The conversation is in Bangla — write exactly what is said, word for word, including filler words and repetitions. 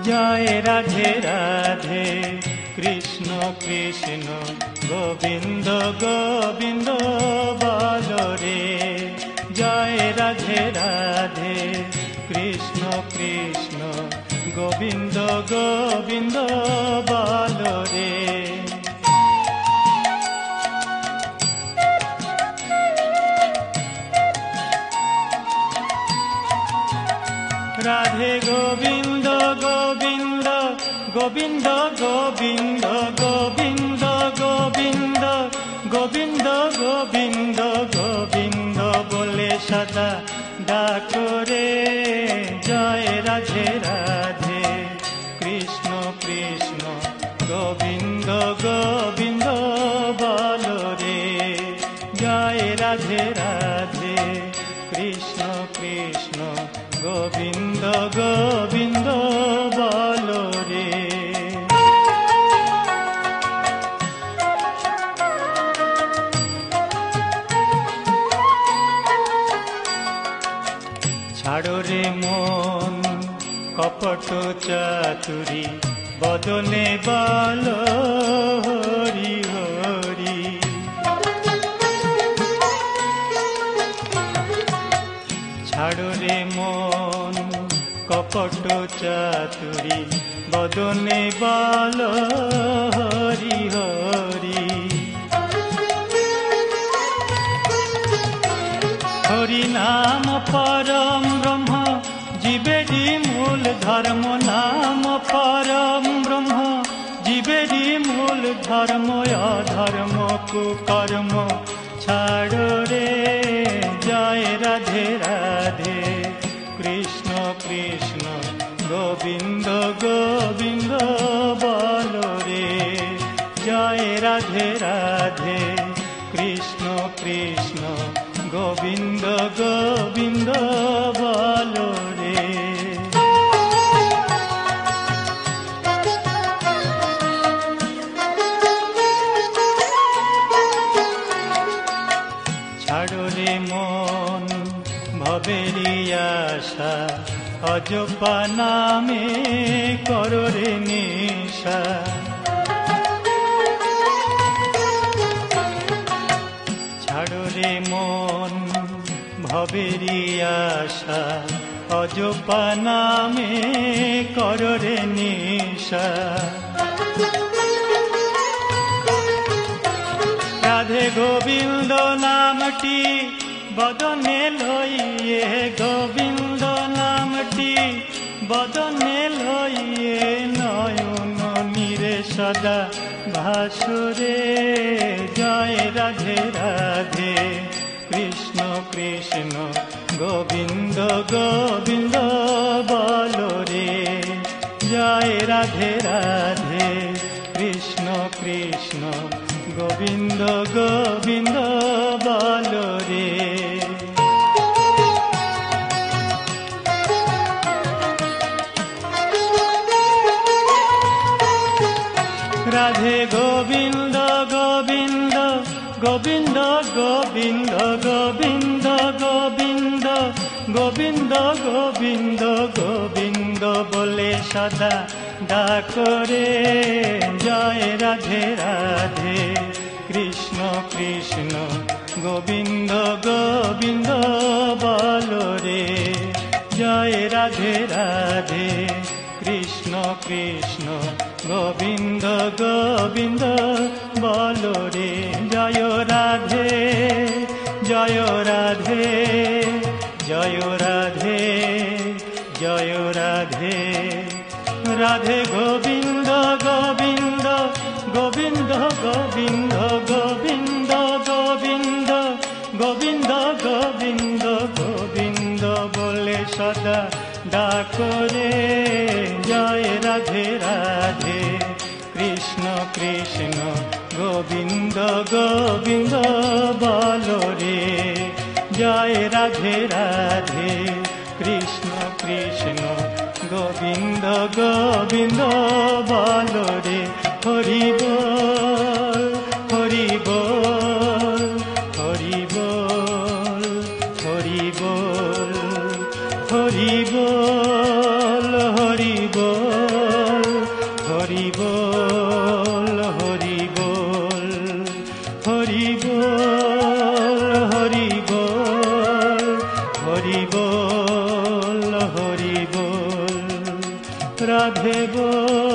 জয় রাধে রাধে কৃষ্ণ কৃষ্ণ গোবিন্দ গোবিন্দ বল রে। জয় রাধে রাধে কৃষ্ণ কৃষ্ণ গোবিন্দ গোবিন্দ বল রে। রাধে গোবিন্দ গোবিন্দ গোবিন্দ গোবিন্দ গোবিন্দ গোবিন্দ গোবিন্দ গোবিন্দ গোবিন্দ বলে সদা ডাকো রে। জয় রাধে রাধে কৃষ্ণ কৃষ্ণ গোবিন্দ গোবিন্দ বল রে। জয় রাধে রাধে কৃষ্ণ কৃষ্ণ গোবিন্দ গোবিন্দ বল রে। ছাড়ো রে মন কপট চাতুরি বদনে বল হরি হরি। ছাড়ো রে মন কপট চাতুরি বদনে বল হরি হরি। হরি নাম পরম ব্রহ্ম জীবেরি মূল ধর্ম। নাম পরম ব্রহ্ম জীবেরি মূল ধর্ম। অধর্ম কুকর্ম ছাড়ো রে। জয় রাধে রাধে কৃষ্ণ কৃষ্ণ গোবিন্দ গোবিন্দ বল রে। জয় রাধে রাধে কৃষ্ণ কৃষ্ণ গোবিন্দ গোবিন্দ বল রে। ছাড়ো রে মন ভবেরি আশা অজপা নামে করো রে নিশা। ছাড়ো রে মন ভবেরি আশা অজপা নামে করো রে নিশা। রাধে গোবিন্দ নামটি বদনে লইয়ে। গোবিন্দ নামটি বদনে লইয়ে নয়ন নিরে সদা ভাসুরে। জয় রাধে রাধে কৃষ্ণ কৃষ্ণ গোবিন্দ গোবিন্দ বল রে। জয় রাধে রাধে কৃষ্ণ কৃষ্ণ গোবিন্দ গোবিন্দ বল রে। রাধে গোবিন্দ গোবিন্দ গোবিন্দ গোবিন্দ গোবিন্দ গোবিন্দ গোবিন্দ গোবিন্দ গোবিন্দ বলে সদা ডাকো রে। জয় রাধে রাধে কৃষ্ণ কৃষ্ণ গোবিন্দ গোবিন্দ বল রে। জয় রাধে রাধে কৃষ্ণ কৃষ্ণ গোবিন্দ গোবিন্দ বল রে। জয় রাধে জয় রাধে জয় রাধে জয় রাধে। রাধে গোবিন্দ গোবিন্দ গোবিন্দ গোবিন্দ গোবিন্দ গোবিন্দ গোবিন্দ গোবিন্দ গোবিন্দ বলে সদা ডাকো রে। জয় রাধে রাধে কৃষ্ণ কৃষ্ণ গোবিন্দ গোবিন্দ বল রে। জয় রাধে রাধে কৃষ্ণ কৃষ্ণ গোবিন্দ গোবিন্দ বল রে। হরি বল হরি বল হরি বল হরি বল হরি বল হরি বল। হরি বল হরি বল রাধে বল।